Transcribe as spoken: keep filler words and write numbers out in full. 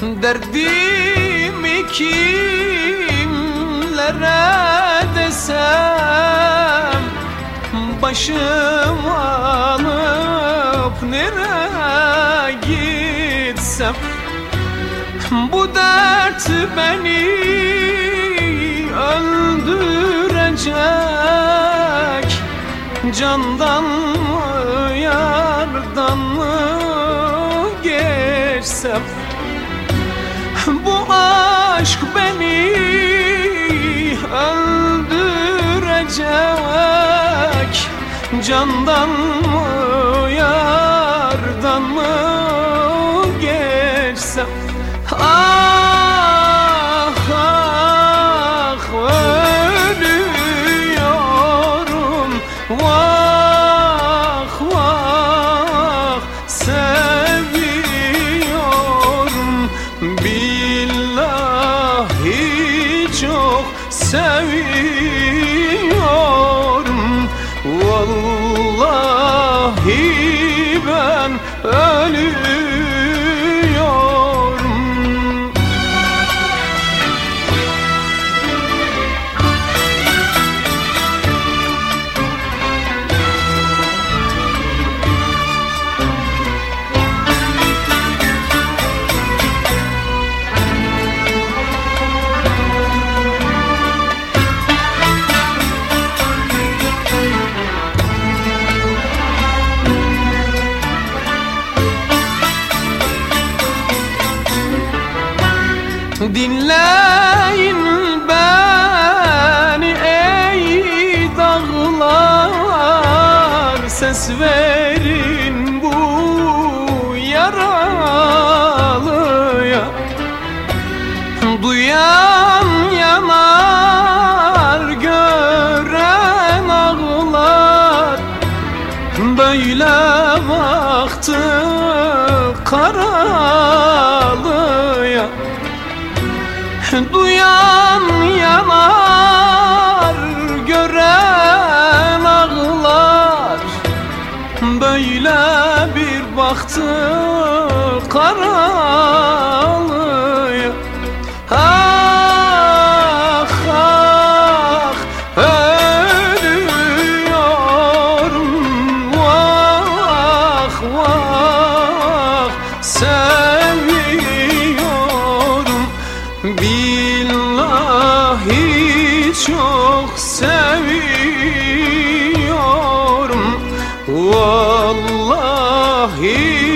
Derdimi kimlere desem, başım alıp nereye gitsem, bu dert beni öldürecek. Candan mı yardan mı geçsem, bu aşk beni öldürecek. Candan mı yardan mı geçsem, ah ah ölüyorum, vah vah seviyorum, billahi çok seviyorum, vallahi ben ölüyorum. Dinleyin beni ey dağlar, ses verin bu yaralıya. Duyan yanar, gören ağlar, böyle baktı karalıya. Duyan yanar, gören ağlar, böyle bir baktı karalıya. Ah ah ölüyorum, vah vah seviyorum, billahi çok seviyorum, vallahi